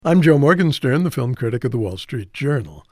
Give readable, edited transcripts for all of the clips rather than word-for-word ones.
I'm Joe Morgenstern, the film critic of the Wall Street Journal.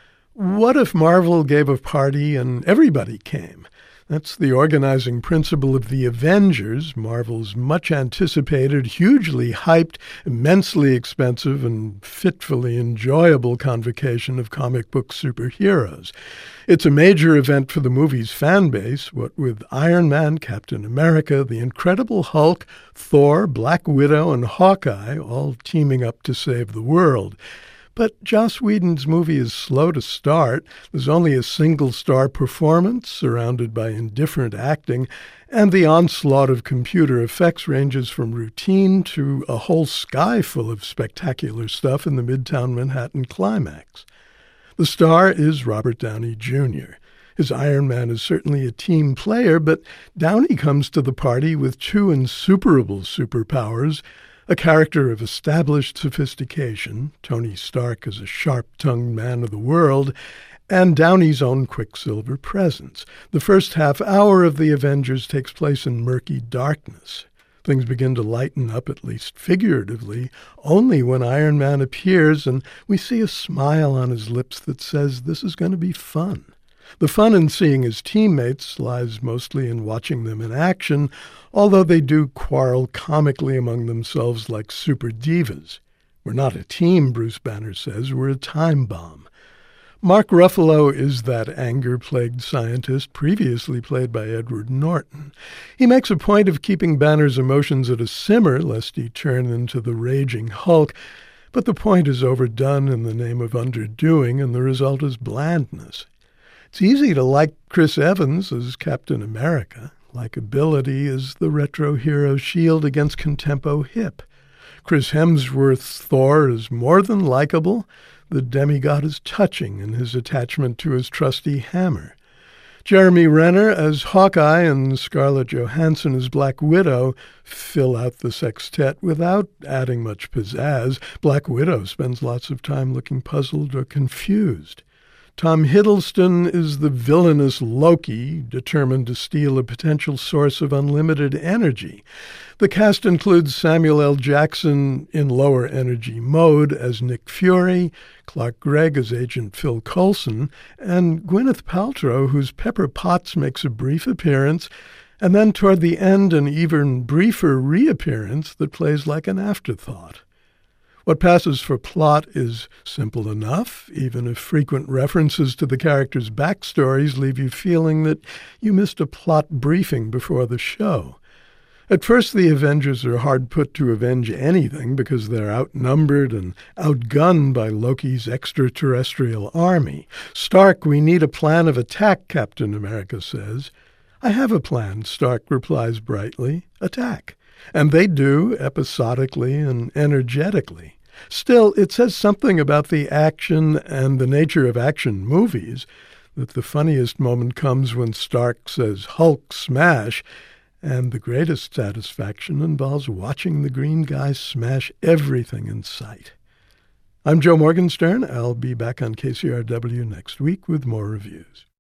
What if Marvel gave a party and everybody came? That's the organizing principle of The Avengers, Marvel's much-anticipated, hugely hyped, immensely expensive, and fitfully enjoyable convocation of comic book superheroes. It's a major event for the movie's fan base, what with Iron Man, Captain America, The Incredible Hulk, Thor, Black Widow, and Hawkeye all teaming up to save the world. But Joss Whedon's movie is slow to start. There's only a single-star performance surrounded by indifferent acting, and the onslaught of computer effects ranges from routine to a whole sky full of spectacular stuff in the Midtown Manhattan climax. The star is Robert Downey Jr. His Iron Man is certainly a team player, but Downey comes to the party with two insuperable superpowers: a character of established sophistication, Tony Stark is a sharp-tongued man of the world, and Downey's own Quicksilver presence. The first half hour of The Avengers takes place in murky darkness. Things begin to lighten up, at least figuratively, only when Iron Man appears and we see a smile on his lips that says this is going to be fun. The fun in seeing his teammates lies mostly in watching them in action, although they do quarrel comically among themselves like super divas. We're not a team, Bruce Banner says, we're a time bomb. Mark Ruffalo is that anger-plagued scientist previously played by Edward Norton. He makes a point of keeping Banner's emotions at a simmer lest he turn into the raging Hulk, but the point is overdone in the name of underdoing, and the result is blandness. It's easy to like Chris Evans as Captain America. Likability is the retro hero's shield against contempo hip. Chris Hemsworth's Thor is more than likable. The demigod is touching in his attachment to his trusty hammer. Jeremy Renner as Hawkeye and Scarlett Johansson as Black Widow fill out the sextet without adding much pizzazz. Black Widow spends lots of time looking puzzled or confused. Tom Hiddleston is the villainous Loki, determined to steal a potential source of unlimited energy. The cast includes Samuel L. Jackson in lower energy mode as Nick Fury, Clark Gregg as Agent Phil Coulson, and Gwyneth Paltrow, whose Pepper Potts makes a brief appearance, and then toward the end an even briefer reappearance that plays like an afterthought. What passes for plot is simple enough, even if frequent references to the characters' backstories leave you feeling that you missed a plot briefing before the show. At first, the Avengers are hard put to avenge anything because they're outnumbered and outgunned by Loki's extraterrestrial army. "Stark, we need a plan of attack," Captain America says. "I have a plan," Stark replies brightly. "Attack." And they do, episodically and energetically. Still, it says something about the action and the nature of action movies that the funniest moment comes when Stark says, "Hulk smash," and the greatest satisfaction involves watching the green guy smash everything in sight. I'm Joe Morgenstern. I'll be back on KCRW next week with more reviews.